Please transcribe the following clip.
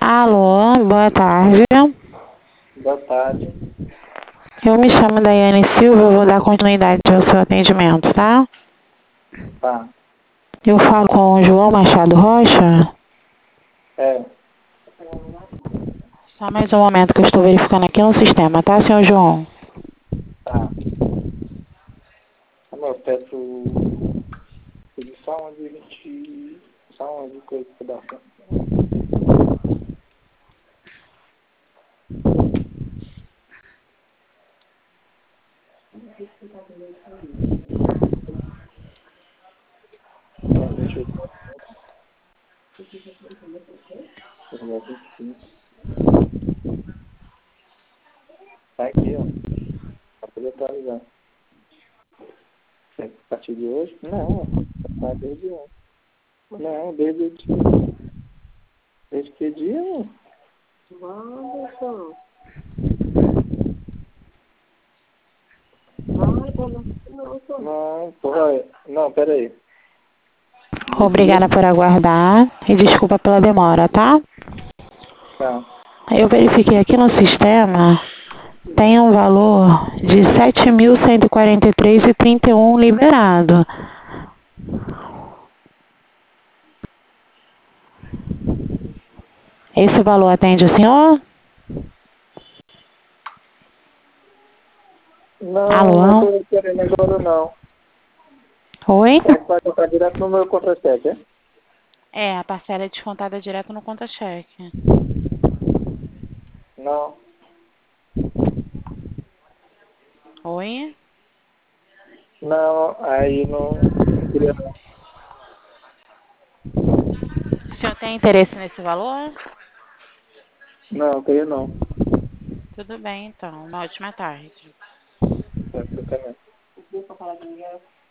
Alô, boa tarde. Boa tarde. Eu me chamo Daiane Silva, eu vou dar continuidade ao seu atendimento, tá? Tá. Eu falo com o João Machado Rocha. É. Só mais um momento que eu estou verificando aqui no sistema, tá, senhor João? Tá. Amor, eu peço só onde a gente. Só onde coisa que dá. Só deixa eu pegar 25. Tá aqui, ó. Pra poder atualizar. É a partir de hoje? Não. Tá desde ontem. Não, desde que dia, amor? Não, porra. Não, pera aí. No Obrigada dia. por aguardar e desculpa pela demora, tá? Tá. Eu verifiquei aqui no sistema, tem um valor de 7.143,31 liberado. Esse valor atende o senhor? Não, não Alô? tô querendo agora, não. Oi? É que vai tocar direto no meu contra-cheque, é? É, a parcela é descontada direto no conta-cheque. Não. Oi? Não, aí não queria não. O senhor tem interesse nesse valor? Não, queria não. Tudo bem, então. Uma ótima tarde. É, você também.